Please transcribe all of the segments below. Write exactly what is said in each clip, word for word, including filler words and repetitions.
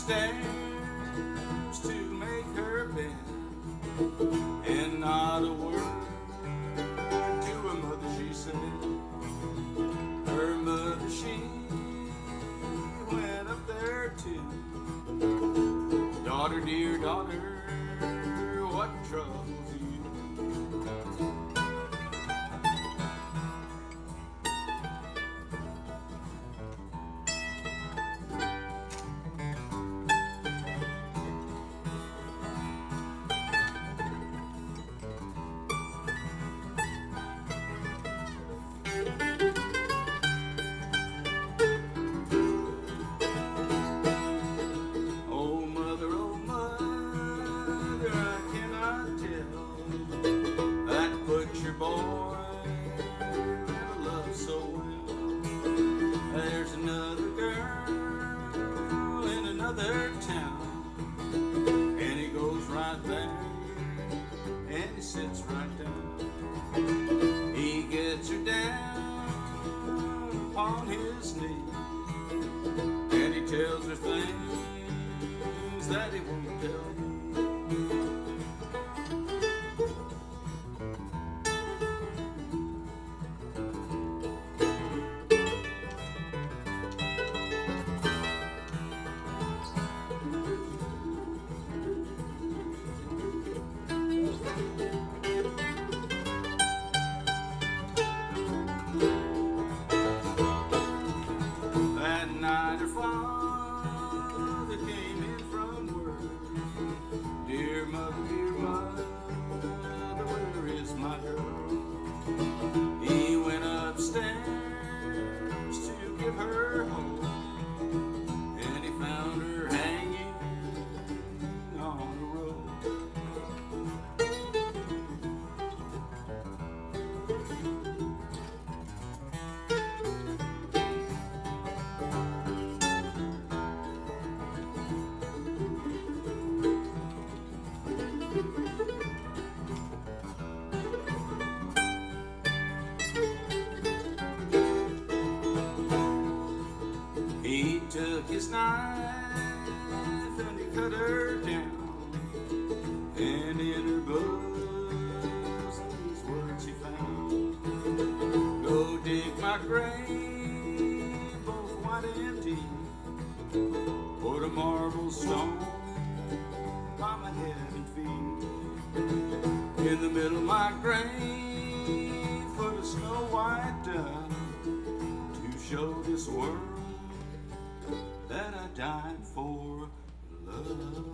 upstairs to make her bed, and not a word to her mother she said. Her mother, she went up there too. Daughter, dear daughter, what troubles you? Took his knife and he cut her down, and in her bosom these words he found: go dig my grave, both white and deep, put a marble stone by my head and feet. In the middle of my grave, put a snow white dove to show this world that I died for love.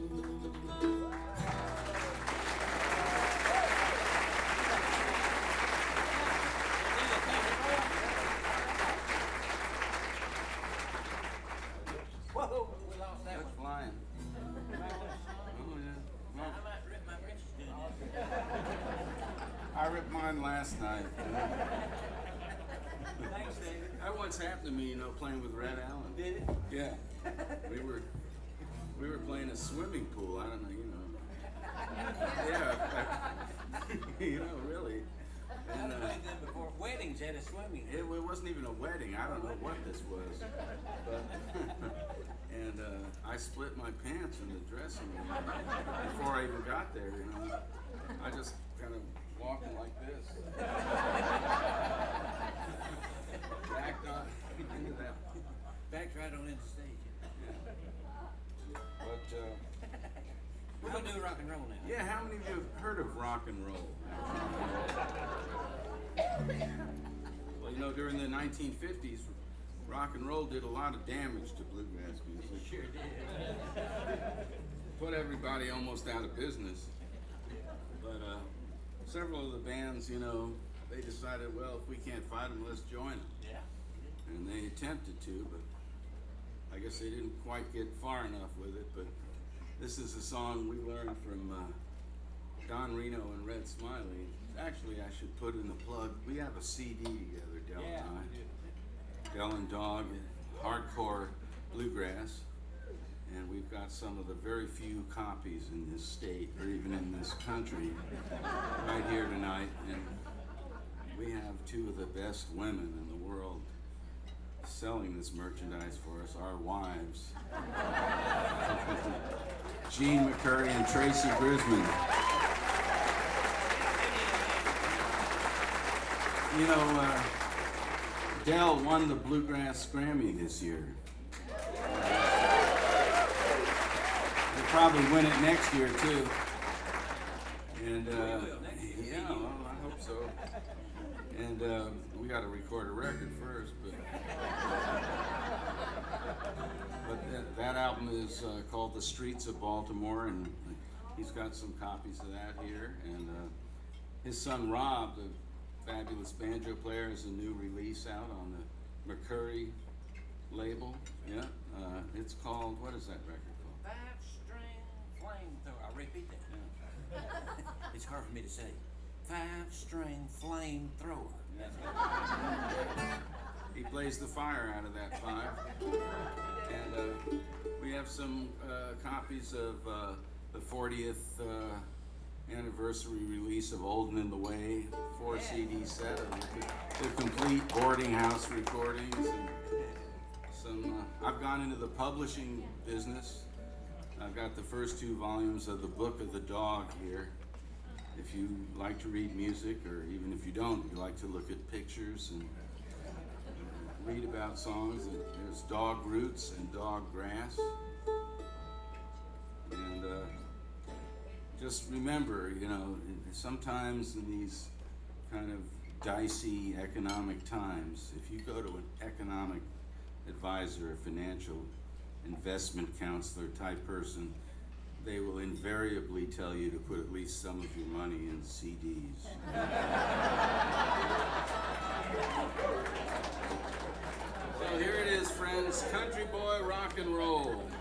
Whoa, we lost that That's one. flying. Oh, yeah. I might rip my britches doing I ripped mine last night. Thanks, David. That once happened to me, you know, playing with Red Allen. Did it? Yeah. We were we were playing a swimming pool. I don't know, you know. Yeah. You know, really. And, I've uh, played them before. Weddings at a swimming it, it wasn't even a wedding. I don't know what this was. But, and uh, I split my pants in the dressing room before I even got there, you know. I just kind of walking like this. Backed on into that. Backed right on into stage. But, uh, We're gonna do rock and roll now. yeah, how many of you have heard of rock and roll? Well, you know, during the nineteen fifties, rock and roll did a lot of damage to bluegrass music. Sure did. Put everybody almost out of business. But uh, several of the bands, you know, they decided, well, if we can't fight them, let's join them. Yeah. And they attempted to, but I guess they didn't quite get far enough with it. But this is a song we learned from uh, Don Reno and Red Smiley. Actually, I should put in the plug. We have a C D together, Del Yeah, and I. we do. Del and Dog, hardcore bluegrass. And we've got some of the very few copies in this state, or even in this country, right here tonight. And we have two of the best women in the world selling this merchandise for us, our wives. Gene McCurry and Tracy Grisman. You know, uh, Dell won the Bluegrass Grammy this year. They'll probably win it next year too. And uh, yeah, well, I hope so. And uh, we got to record a record first, but but that, that album is uh, called The Streets of Baltimore, and he's got some copies of that here. And uh, his son Rob, the fabulous banjo player, has a new release out on the McCurry label. Yeah, uh, it's called, what is that record called? Five string flamethrower. I'll repeat that. Yeah. It's hard for me to say. Five string flamethrower. He plays the fire out of that five. And uh, we have some uh, copies of uh, the fortieth uh, anniversary release of Old and in the Way, four C D set of the, the complete boarding house recordings. And some, uh, I've gone into the publishing business. I've got the first two volumes of the Book of the Dog here. If you like to read music, or even if you don't, you like to look at pictures and read about songs, there's Dog Roots and Dog Grass. And uh, just remember, you know, sometimes in these kind of dicey economic times, if you go to an economic advisor, a financial investment counselor type person, they will invariably tell you to put at least some of your money in C Ds. So here it is, friends, country boy rock and roll.